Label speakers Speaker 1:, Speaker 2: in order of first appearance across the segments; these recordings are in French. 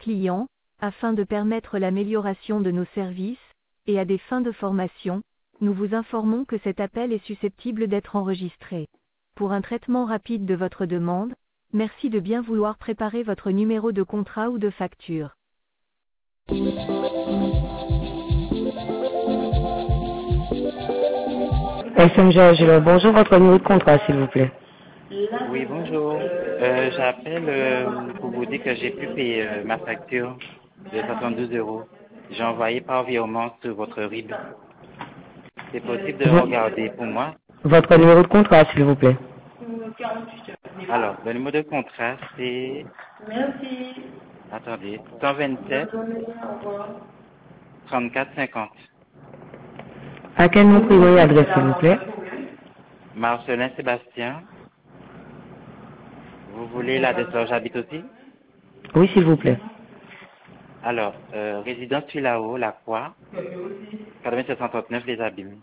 Speaker 1: clients, afin de permettre l'amélioration de nos services, et à des fins de formation, nous vous informons que cet appel est susceptible d'être enregistré. Pour un traitement rapide de votre demande, merci de bien vouloir préparer votre numéro de contrat ou de facture.
Speaker 2: SMG, bonjour, votre numéro de contrat, s'il vous plaît.
Speaker 3: Oui, bonjour. J'appelle pour vous dire que j'ai pu payer ma facture de 72 euros. J'ai envoyé par virement sur votre RIB. C'est possible de regarder pour moi?
Speaker 2: Votre numéro de contrat, s'il vous plaît.
Speaker 3: Alors, le numéro de contrat, c'est... Attendez, 127 34 50.
Speaker 2: À quel nom privé et adresse, s'il vous plaît?
Speaker 3: Marcelin Sébastien. Vous voulez l'adresse où j'habite aussi?
Speaker 2: Oui, s'il vous plaît.
Speaker 3: Alors, résidence Tuilao, La Croix, 8739 Les Abîmes.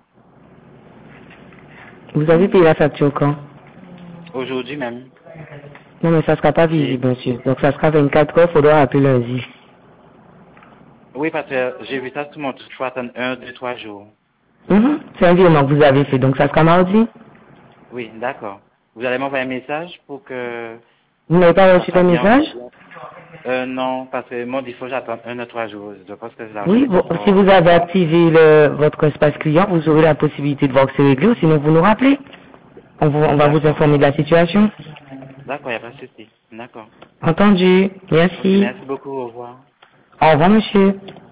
Speaker 2: Vous avez payé la facture quand?
Speaker 3: Aujourd'hui même.
Speaker 2: Non, mais ça sera pas visible, monsieur. Donc ça sera 24 heures, faudra appeler lundi.
Speaker 3: Oui, parce que j'ai vu ça sur mon truc, il faut attendre 1, 2, 3 jours.
Speaker 2: C'est un virement que vous avez fait, donc ça sera mardi.
Speaker 3: Oui, d'accord. Vous allez m'envoyer un message pour que...
Speaker 2: Vous n'avez pas reçu le message?
Speaker 3: Non, parce que mon défaut, j'attends 1 à 3 jours. Je pense que c'est
Speaker 2: Oui, si vous avez activé votre espace client, vous aurez la possibilité de voir que c'est réglé, ou sinon vous nous rappelez. On va vous informer de la situation.
Speaker 3: D'accord, il n'y a pas de souci. D'accord.
Speaker 2: Entendu. Merci.
Speaker 3: Okay, merci beaucoup, au revoir.
Speaker 2: Au revoir, monsieur.